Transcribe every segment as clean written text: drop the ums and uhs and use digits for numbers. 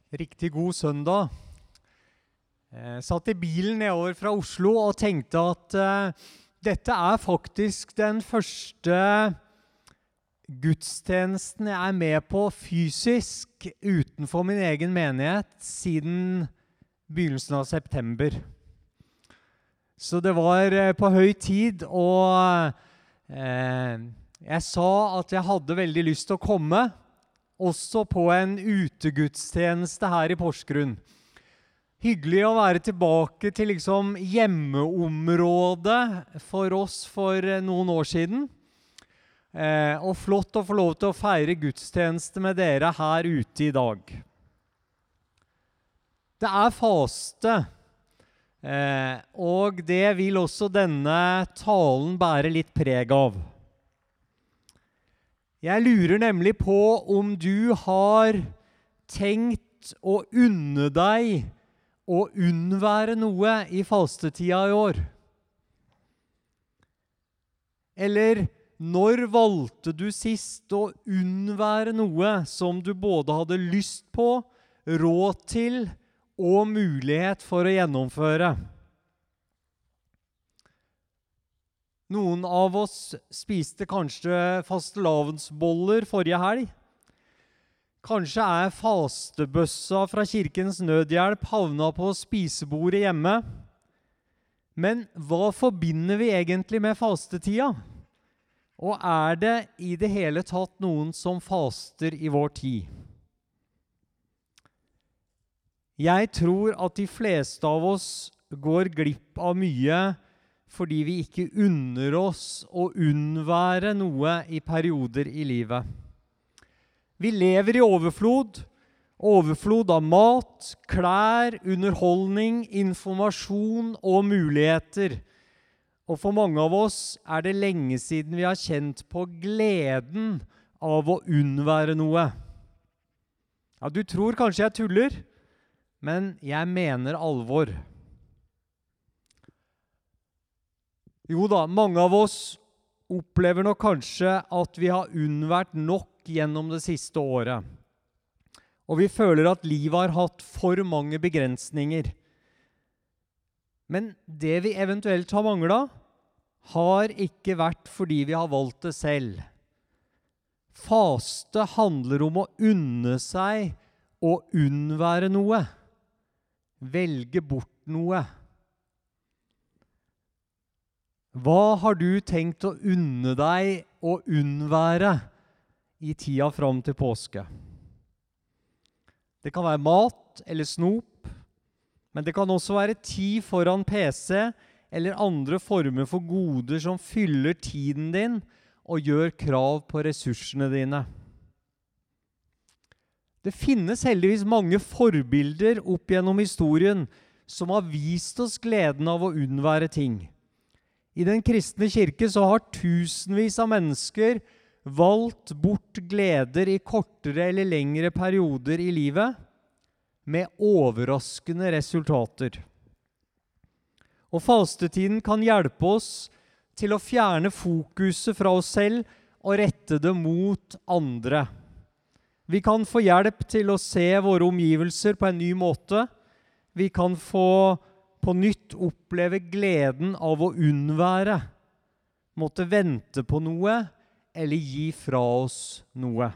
Riktig god søndag. Jeg satt i bilen nedover fra Oslo og tenkte at dette faktisk den første gudstjenesten jeg med på fysisk utenfor min egen menighet siden begynnelsen av september. Så det var på høy tid, og jeg sa at jeg hadde veldig lyst til å komme, også på en utegudstjeneste her i Porsgrunn. Hyggelig å være tilbake til hjemmeområdet for oss for noen år siden. Og flott å få lov til å feire gudstjeneste med dere her ute i dag. Det faste, og det vil også denne talen bære litt preg av. Jeg lurer nemlig på om du har tenkt å unne deg å unnvære noe i fastetida i år. Eller når valgte du sist å unnvære noe som du både hadde lyst på, råd til og mulighet for å gjennomføre? Noen av oss spiste kanskje fastelavnsboller forrige helg. Kanskje fastebøssa fra Kirkens Nødhjelp havna på spisebordet hjemme. Men hva forbinder vi egentlig med fastetida? Og det i det hele tatt noen som faster i vår tid? Jeg tror at de fleste av oss går glipp av mye fordi vi ikke unner oss å unnvære noe i perioder i livet. Vi lever i overflod av mat, klær, underholdning, informasjon og muligheter. Og for mange av oss det lenge siden vi har kjent på gleden av å unnvære noe. Ja, du tror kanskje jeg tuller, men jeg mener alvor. Jo da, mange av oss opplever nok kanskje at vi har unnvært nok gjennom det siste året. Og vi føler at livet har hatt for mange begrensninger. Men det vi eventuelt har manglet, har ikke vært fordi vi har valgt det selv. Faste handler om å unne seg og unnvære noe. Velge bort noe. Hva har du tenkt å unne deg og unnvære i tida fram til påske? Det kan være mat eller snop, men det kan også være tid foran PC eller andre former for goder som fyller tiden din og gjør krav på ressursene dine. Det finnes heldigvis mange forbilder opp gjennom historien som har vist oss gleden av å unnvære ting. I den kristne kirke så har tusenvis av mennesker valgt bort gleder i kortere eller lengre perioder i livet, med overraskende resultater. Og fastetiden kan hjelpe oss til å fjerne fokuset fra oss selv og rette det mot andre. Vi kan få hjelp til å se våre omgivelser på en ny måte. Vi kan få på nytt oppleve gleden av å unnvære, måtte vente på noe eller gi fra oss noe.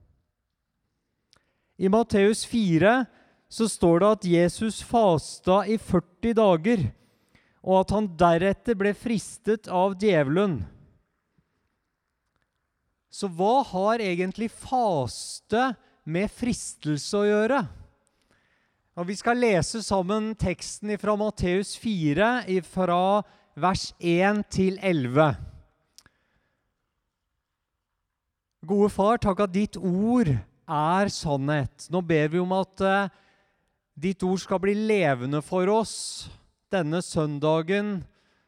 I Matteus 4 så står det at Jesus fasta i 40 dager, og at han deretter ble fristet av djevelen. Så hva har egentlig faste med fristelse å gjøre? Og vi skal lese sammen teksten fra Matteus 4, fra vers 1 til 11. Gode far, takk at ditt ord sannhet. Nå ber vi om at ditt ord skal bli levende for oss denne søndagen.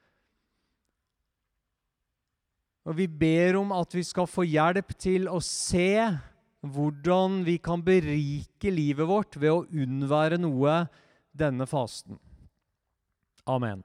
Og vi ber om at vi skal få hjelp til å se hvordan vi kan berike livet vårt ved å unnvære noe denne fasten. Amen.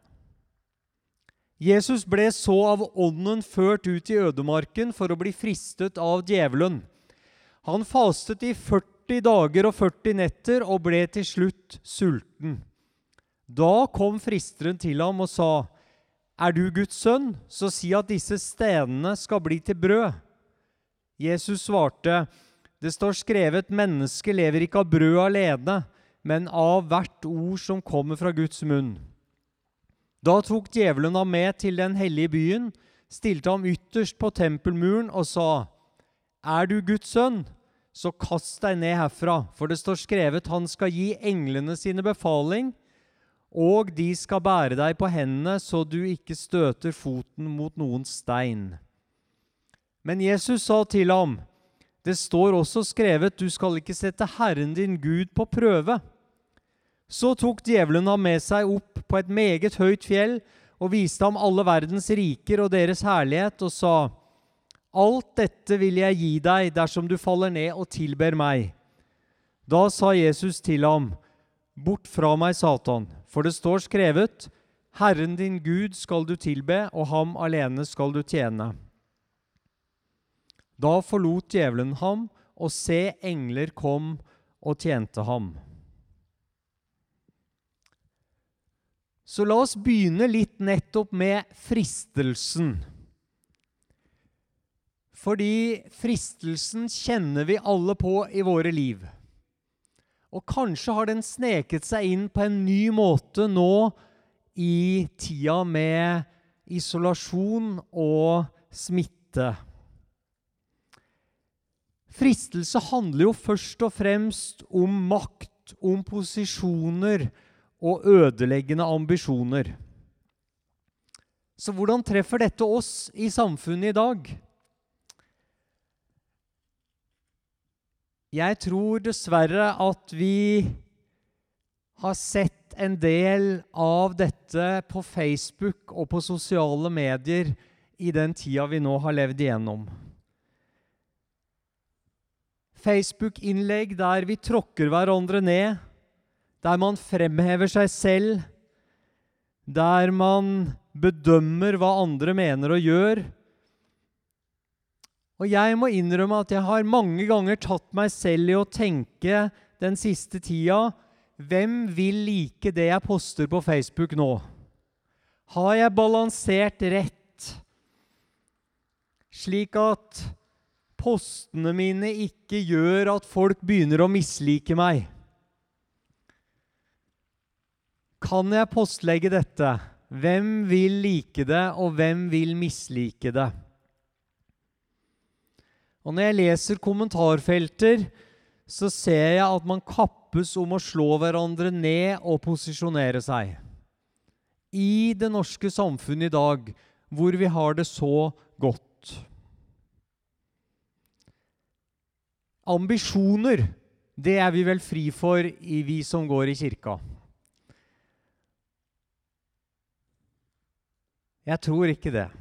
Jesus ble så av ånden ført ut i ødemarken for å bli fristet av djevelen. Han fastet i 40 40 dager og 40 netter og ble til slutt sulten. Da kom fristeren til ham og sa, «Er du Guds sønn, så si at disse stenene skal bli til brød.» Jesus svarte, «Det står skrevet, mennesket lever ikke av brød alene, men av hvert ord som kommer fra Guds munn.» Da tok djevelen ham med til den hellige byen, stilte ham ytterst på tempelmuren og sa, «Er du Guds sønn, så kast deg ned herfra, for det står skrevet, han skal gi englene sine befaling, og de skal bære deg på hendene, så du ikke støter foten mot noen stein.» Men Jesus sa til ham, «Det står også skrevet, du skal ikke sette Herren din Gud på prøve.» Så tok djevelen ham med seg opp på et meget høyt fjell og viste ham alle verdens riker og deres herlighet og sa, «Alt dette vil jeg gi deg dersom du faller ned og tilber meg.» Da sa Jesus til ham, «Bort fra meg, Satan, for det står skrevet, Herren din Gud skal du tilbe, og ham alene skal du tjene.» Da forlot djevelen ham, og se, engler kom og tjente ham. Så la oss begynne litt nettopp med fristelsen. Fordi fristelsen kjenner vi alle på i våre liv. Og kanskje har den sneket seg inn på en ny måte nå i tida med isolasjon og smitte. Fristelse handler jo først og fremst om makt, om posisjoner og ødeleggende ambisjoner. Så hvordan treffer dette oss i samfunnet i dag? Jeg tror dessverre at vi har sett en del av dette på Facebook og på sosiale medier i den tida vi nå har levd igjennom. Facebook-innlegg der vi tråkker hverandre ned, der man fremhever seg selv, der man bedømmer hva andre mener og gjør. Og jeg må innrømme at jeg har mange ganger tatt meg selv i å tenke den siste tida, hvem vil like det jeg poster på Facebook nå? Har jeg balansert rett, slik at postene mine ikke gjør at folk begynner å mislike meg? Kan jeg postlegge dette? Hvem vil like det, og hvem vil mislike det? Og når jeg leser kommentarfelter, så ser jeg at man kappes om å slå hverandre ned og posisjonere seg. I det norske samfunnet i dag, hvor vi har det så godt. Ambisjoner, det er vi vel fri for vi som går i kirka. Jeg tror ikke det.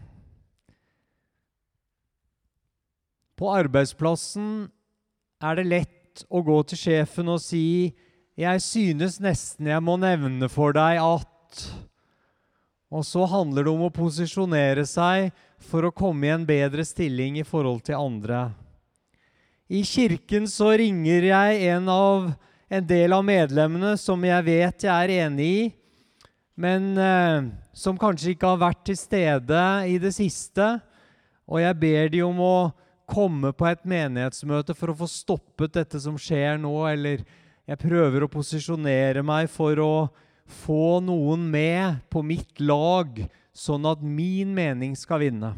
På arbeidsplassen er det lett å gå til sjefen og si, «Jeg synes nesten jeg må nevne for deg at...» Og så handler det om å posisjonere seg for å komme i en bedre stilling i forhold til andre. I kirken så ringer jeg en del av medlemmene som jeg vet jeg er enig i, men som kanskje ikke har vært til stede i det siste, og jeg ber de om å komme på et menighetsmøte for å få stoppet dette som skjer nå, eller jeg prøver å posisjonere meg for å få noen med på mitt lag, sånn at min mening skal vinne.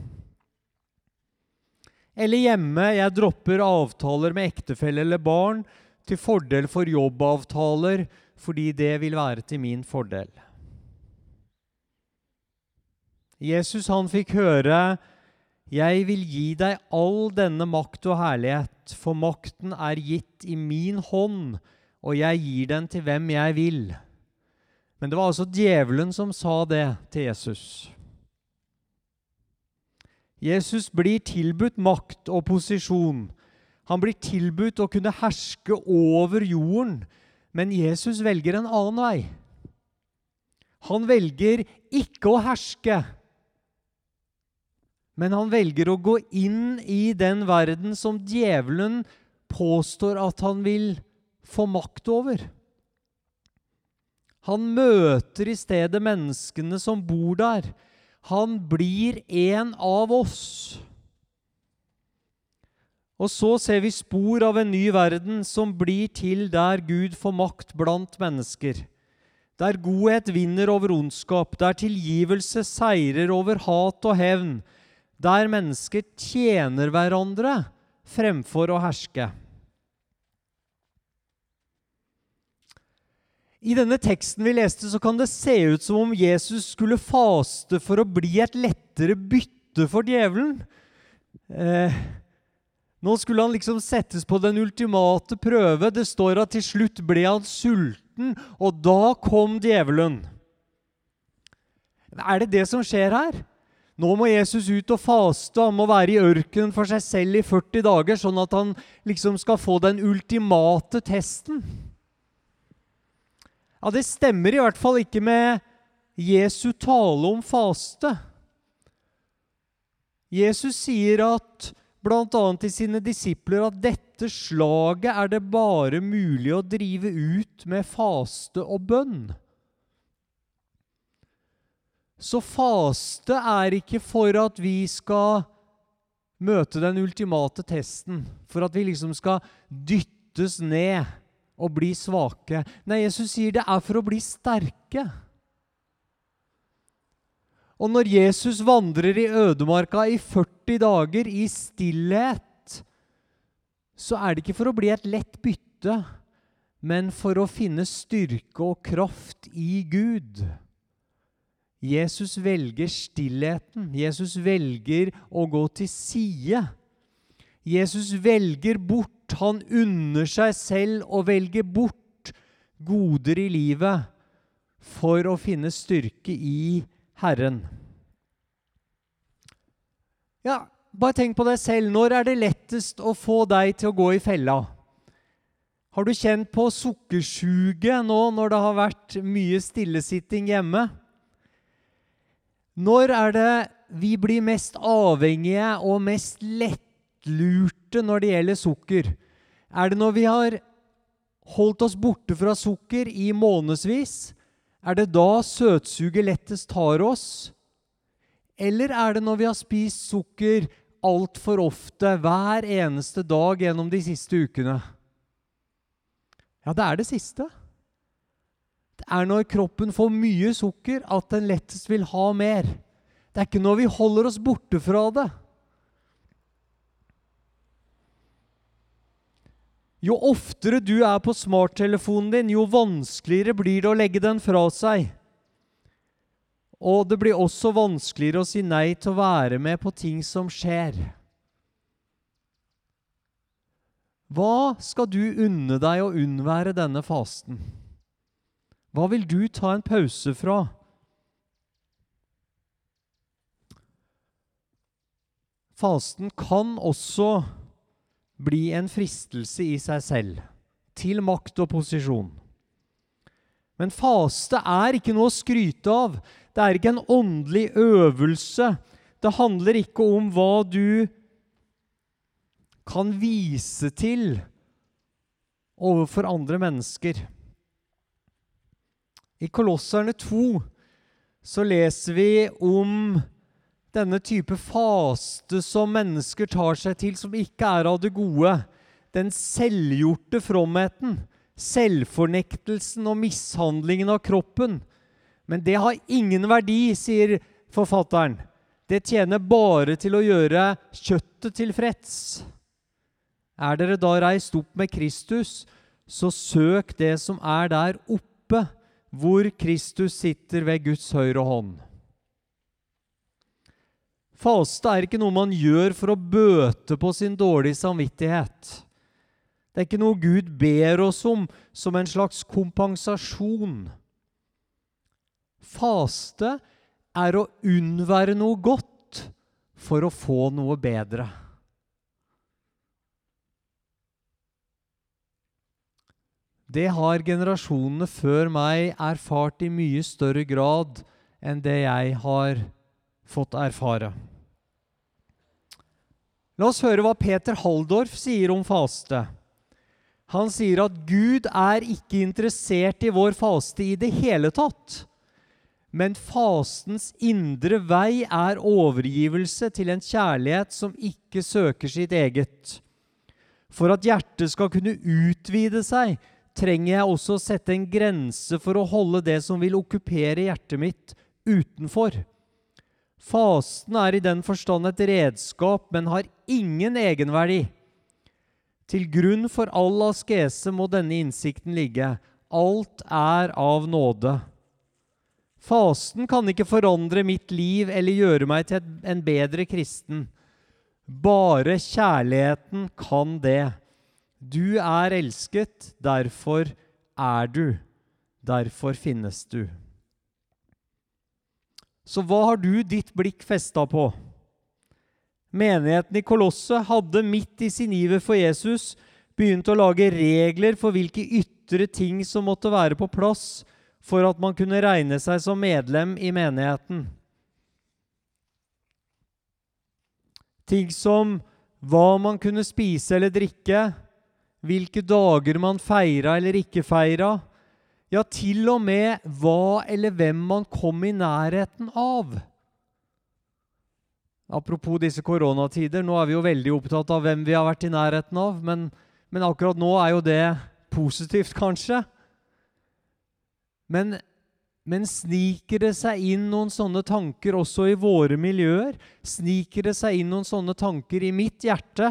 Eller hjemme, jeg dropper avtaler med ektefelle eller barn til fordel for jobbavtaler, fordi det vil være til min fordel. Jesus han fikk høre, «Jeg vil gi deg all denne makt og herlighet, for makten er gitt i min hånd, og jeg gir den til hvem jeg vil.» Men det var altså djevelen som sa det til Jesus. Jesus blir tilbudt makt og posisjon. Han blir tilbudt å kunne herske over jorden, men Jesus velger en annen vei. Han velger ikke å herske, men han velger å gå inn i den verden som djevelen påstår at han vil få makt over. Han møter i stedet menneskene som bor der. Han blir en av oss. Og så ser vi spor av en ny verden som blir til der Gud får makt blant mennesker. Der godhet vinner over ondskap, der tilgivelse seirer over hat og hevn, der mennesker tjener hverandre fremfor å herske. I denne teksten vi leste så kan det se ut som om Jesus skulle faste for å bli et lettere bytte for djevelen. Nå skulle han liksom settes på den ultimate prøve. Det står at til slutt ble han sulten, og da kom djevelen. Er det det som skjer her? Nå må Jesus ut og faste, han må være i ørkenen for seg selv i 40 dager, sånn at han liksom skal få den ultimate testen. Ja, det stemmer i hvert fall ikke med Jesu tale om faste. Jesus sier at blant annet til sine disipler at dette slaget er det bare mulig å drive ut med faste og bønn. Så faste er ikke for at vi skal møte den ultimate testen, for at vi liksom skal dyttes ned og bli svake. Nei, Jesus sier det er for å bli sterke. Og når Jesus vandrer i ødemarka i 40 dager i stillhet, så er det ikke for å bli et lett bytte, men for å finne styrke og kraft i Gud. Jesus velger stillheten. Jesus velger å gå til side. Jesus velger bort. Han unner seg selv å velge bort goder i livet for å finne styrke i Herren. Ja, bare tenk på deg selv. Når er det lettest å få deg til å gå i fella? Har du kjent på sukkersuge nå når det har vært mye stillesitting hjemme? Når er det vi blir mest avhengige og mest lettlurte når det gjelder sukker? Er det når vi har holdt oss borte fra sukker i månedsvis? Er det da søtsuget lettest tar oss? Eller er det når vi har spist sukker alt for ofte, hver eneste dag gjennom de siste ukene? Ja, det er det siste. Det er når kroppen får mye sukker at den lettest vil ha mer. Det er ikke når vi holder oss borte fra det. Jo oftere du er på smarttelefonen din, jo vanskeligere blir det å legge den fra seg. Og det blir også vanskeligere å si nei til å være med på ting som skjer. Hva skal du unne deg å unnvære denne fasten? Hva vil du ta en pause fra? Fasten kan også bli en fristelse i seg selv, til makt og posisjon. Men faste er ikke noe å skryte av. Det er ikke en åndelig øvelse. Det handler ikke om hva du kan vise til overfor andre mennesker. I Kolosserne 2 så leser vi om denne type faste som mennesker tar seg til, som ikke er av det gode. Den selvgjorte fromheten, selvfornektelsen og mishandlingen av kroppen. Men det har ingen verdi, sier forfatteren. Det tjener bare til å gjøre kjøttet tilfreds. Er dere da reist opp med Kristus, så søk det som er der oppe, hvor Kristus sitter ved Guds høyre hånd. Faste er ikke noe man gjør for å bøte på sin dårlige samvittighet. Det er ikke noe Gud ber oss om som en slags kompensasjon. Faste er å unnvære noe godt for å få noe bedre. Det har generasjonene før meg erfart i mye større grad enn det jeg har fått erfare. La oss høre hva Peter Halldorf sier om faste. Han sier at Gud ikke interessert i vår faste i det hele tatt. Men fastens indre vei overgivelse til en kjærlighet som ikke søker sitt eget. For at hjertet skal kunne utvide seg, trenger jeg også å sette en grense for å holde det som vil okkupere hjertet mitt utenfor. Fasten i den forstand et redskap, men har ingen egenverdi. Til grunn for all askese må denne innsikten ligge. Alt av nåde. Fasten kan ikke forandre mitt liv eller gjøre meg til en bedre kristen. Bare kjærligheten kan det. Du elsket, derfor du. Derfor finnes du. Så hva har du ditt blikk festet på? Menigheten i Kolosse hadde midt i sin iver for Jesus begynt å lage regler for hvilke ytre ting som måtte være på plass for at man kunne regne seg som medlem i menigheten. Ting som hva man kunne spise eller drikke, hvilke dager man feira eller ikke feira, ja, til og med hva eller hvem man kom i nærheten av. Apropos disse koronatider, nå vi jo veldig opptatt av hvem vi har vært i nærheten av, men akkurat nå jo det positivt kanskje. Men sniker det seg inn noen sånne tanker også i våre miljøer? Sniker det seg inn noen sånne tanker i mitt hjerte?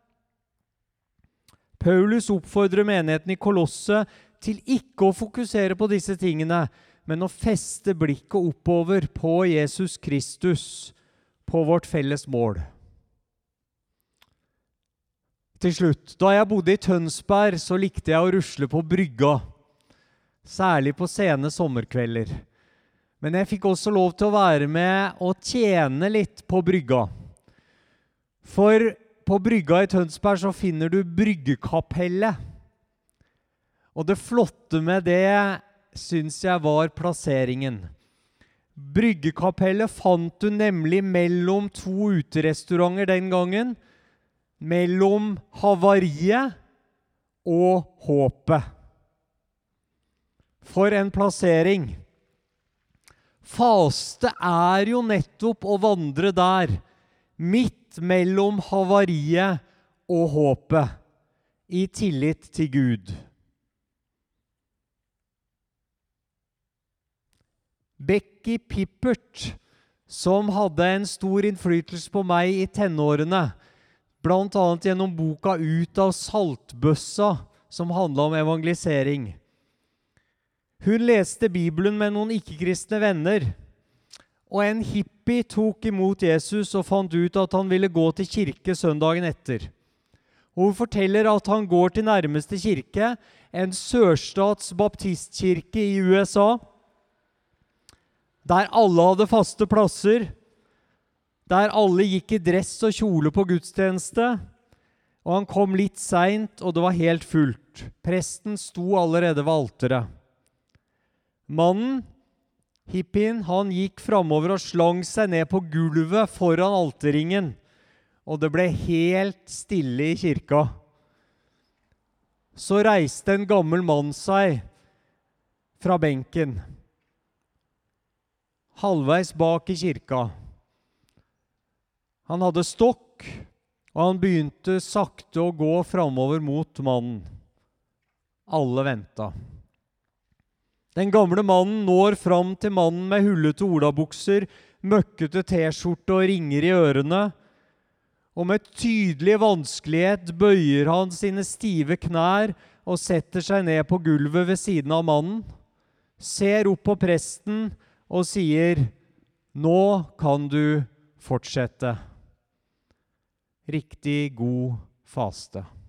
Paulus oppfordrer menigheten i Kolosse til ikke å fokusere på disse tingene, men å feste blikket oppover på Jesus Kristus, på vårt felles mål. Til slutt, da jeg bodde i Tønsberg, så likte jeg å rusle på brygga, særlig på sene sommerkvelder. Men jeg fikk også lov til å være med og tjene litt på brygga. For på brygga i Tønsberg så finner du bryggekapellet. Og det flotte med det synes jeg var plasseringen. Bryggekapellet fant du nemlig mellom to uterestauranter den gangen, mellom Havariet og Håpet. For en plassering. Faste jo nettopp å vandre der, midt mellom Havariet og Håpet, i tillit til Gud. Becky Pippert, som hadde en stor innflytelse på meg i tenårene, blant annet gjennom boka Ut av saltbøssa, som handlet om evangelisering. Hun leste Bibelen med noen ikke-kristne venner, og en hippie tok imot Jesus og fant ut at han ville gå til kirke søndagen etter. Og hun forteller at han går til nærmeste kirke, en sørstats baptistkirke i USA, der alle hadde faste plasser, der alle gikk i dress og kjole på gudstjeneste, og han kom litt sent, og det var helt fullt. Presten sto allerede ved alteret. Mannen, hippien, han gikk fremover og slang seg ned på gulvet foran alterringen, og det ble helt stille i kirka. Så reiste en gammel mann seg fra benken, halvveis bak i kirka. Han hadde stokk, og han begynte sakte å gå fremover mot mannen. Alle ventet. Den gamle mannen når fram til mannen med hullete olabukser, møkkete t-skjorte og ringer i ørene, og med tydelig vanskelighet bøyer han sine stive knær og setter seg ned på gulvet ved siden av mannen, ser opp på presten og sier, «Nå kan du fortsette.» Riktig god faste.